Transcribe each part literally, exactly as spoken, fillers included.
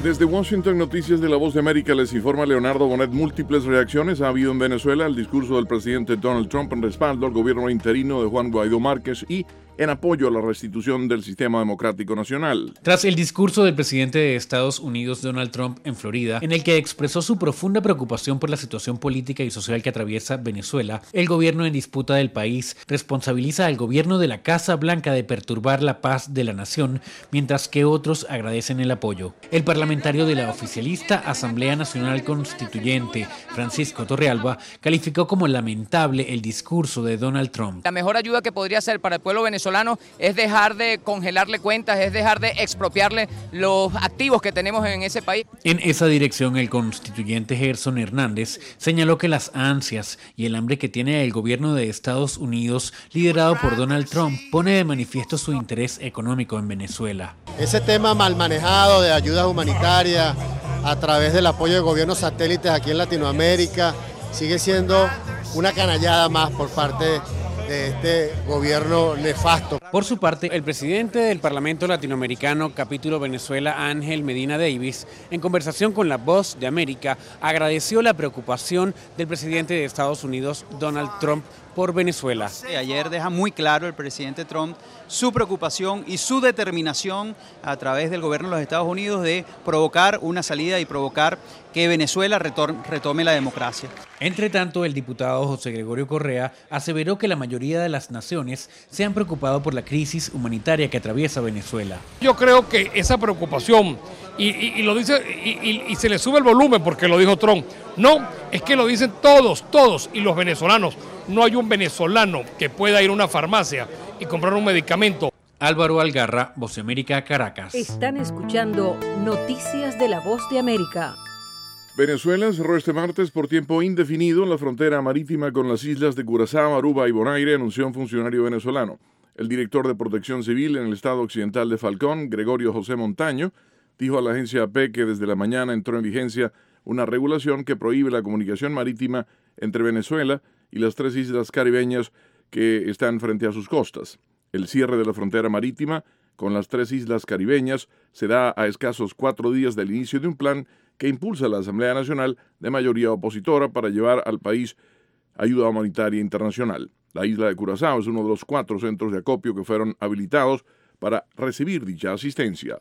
Desde Washington, Noticias de la Voz de América, les informa Leonardo Bonet. Múltiples reacciones ha habido en Venezuela al discurso del presidente Donald Trump en respaldo al gobierno interino de Juan Guaidó Márquez y en apoyo a la restitución del sistema democrático nacional. Tras el discurso del presidente de Estados Unidos, Donald Trump, en Florida, en el que expresó su profunda preocupación por la situación política y social que atraviesa Venezuela, el gobierno en disputa del país responsabiliza al gobierno de la Casa Blanca de perturbar la paz de la nación, mientras que otros agradecen el apoyo. El parlamentario de la oficialista Asamblea Nacional Constituyente, Francisco Torrealba, calificó como lamentable el discurso de Donald Trump. La mejor ayuda que podría ser para el pueblo venezolano es dejar de congelarle cuentas, es dejar de expropiarle los activos que tenemos en ese país. En esa dirección, el constituyente Gerson Hernández señaló que las ansias y el hambre que tiene el gobierno de Estados Unidos, liderado por Donald Trump, pone de manifiesto su interés económico en Venezuela. Ese tema mal manejado de ayudas humanitarias a través del apoyo de gobiernos satélites aquí en Latinoamérica sigue siendo una canallada más por parte de de este gobierno nefasto. Por su parte, el presidente del Parlamento Latinoamericano, capítulo Venezuela, Ángel Medina Davis, en conversación con La Voz de América, agradeció la preocupación del presidente de Estados Unidos, Donald Trump, por Venezuela. Ayer deja muy claro el presidente Trump su preocupación y su determinación a través del gobierno de los Estados Unidos de provocar una salida y provocar que Venezuela retome la democracia. Entre tanto, el diputado José Gregorio Correa aseveró que la mayoría de las naciones se han preocupado por la crisis humanitaria que atraviesa Venezuela. Yo creo que esa preocupación, y, y, y lo dice, y, y, y se le sube el volumen porque lo dijo Trump, no, es que lo dicen todos, todos, y los venezolanos. No hay un venezolano que pueda ir a una farmacia y comprar un medicamento. Álvaro Algarra, Voz de América, Caracas. Están escuchando Noticias de la Voz de América. Venezuela cerró este martes por tiempo indefinido la frontera marítima con las islas de Curazao, Aruba y Bonaire, anunció un funcionario venezolano. El director de Protección Civil en el estado occidental de Falcón, Gregorio José Montaño, dijo a la agencia A P que desde la mañana entró en vigencia una regulación que prohíbe la comunicación marítima entre Venezuela y las tres islas caribeñas que están frente a sus costas. El cierre de la frontera marítima con las tres islas caribeñas se da a escasos cuatro días del inicio de un plan que impulsa la Asamblea Nacional de mayoría opositora para llevar al país ayuda humanitaria internacional. La isla de Curazao es uno de los cuatro centros de acopio que fueron habilitados para recibir dicha asistencia.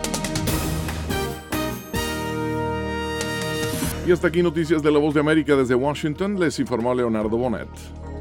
Y hasta aquí Noticias de la Voz de América desde Washington, les informó Leonardo Bonet.